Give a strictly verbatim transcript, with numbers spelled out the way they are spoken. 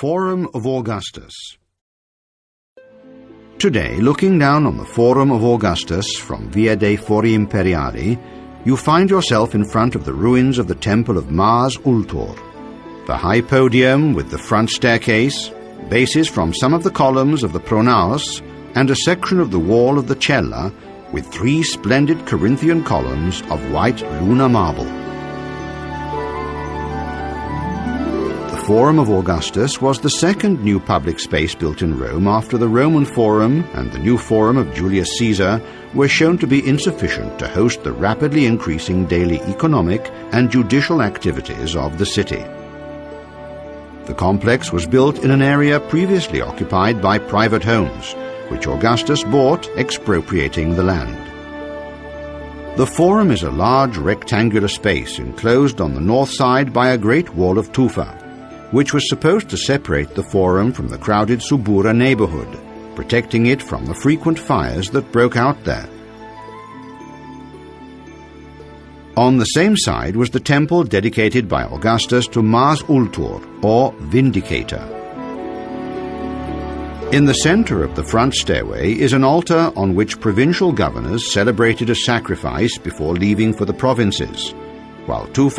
Forum of Augustus. Today, looking down on the Forum of Augustus from Via dei Fori Imperiali, you find yourself in front of the ruins of the temple of Mars Ultor. The high podium with the front staircase, bases from some of the columns of the pronaos, and a section of the wall of the cella with three splendid Corinthian columns of white Luna marble. The Forum of Augustus was the second new public space built in Rome after the Roman Forum and the new Forum of Julius Caesar were shown to be insufficient to host the rapidly increasing daily economic and judicial activities of the city. The complex was built in an area previously occupied by private homes, which Augustus bought, expropriating the land. The Forum is a large rectangular space enclosed on the north side by a great wall of tufa, which was supposed to separate the Forum from the crowded Subura neighborhood, protecting it from the frequent fires that broke out there. On the same side was the temple dedicated by Augustus to Mars Ultor, or Vindicator. In the center of the front stairway is an altar on which provincial governors celebrated a sacrifice before leaving for the provinces, while two